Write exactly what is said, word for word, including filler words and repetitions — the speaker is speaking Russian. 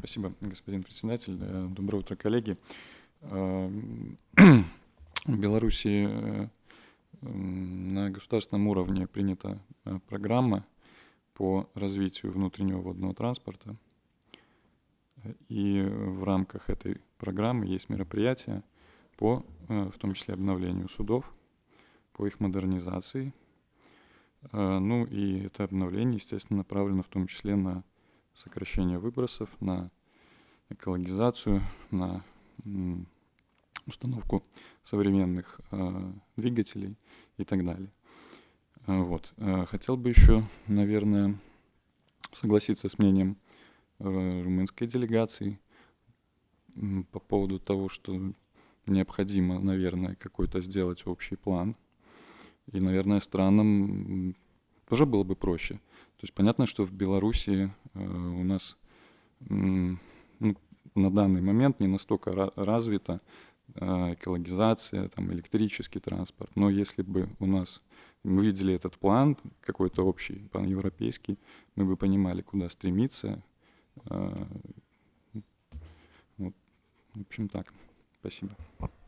Спасибо, господин председатель. Э, Доброе утро, коллеги. Э, В Беларуси э, м, на государственном уровне принята э, программа по развитию внутреннего водного транспорта. И в рамках этой программы есть мероприятия по, э, в том числе, обновлению судов, по их модернизации. Э, Ну и это обновление, естественно, направлено в том числе на сокращение выбросов, на экологизацию, на м, установку современных э, двигателей и так далее. Э, Вот. Э, Хотел бы еще, наверное, согласиться с мнением э, румынской делегации м, по поводу того, что необходимо, наверное, какой-то сделать общий план. И, наверное, странам м, тоже было бы проще. То есть понятно, что в Беларуси э, у нас м, ну, на данный момент не настолько ра- развита э, экологизация, там, электрический транспорт. Но если бы у нас мы видели этот план, какой-то общий, паневропейский, мы бы понимали, куда стремиться. Э, Вот, в общем, так. Спасибо.